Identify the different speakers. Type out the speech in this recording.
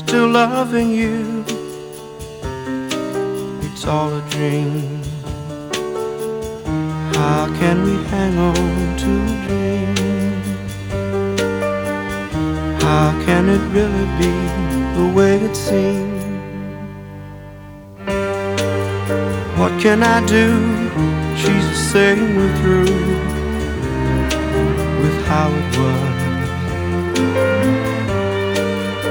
Speaker 1: still loving you. It's all a dream. How can we hang on to a dream? How can it really be the way it seems? What can I do? She's saying we're through with how it was.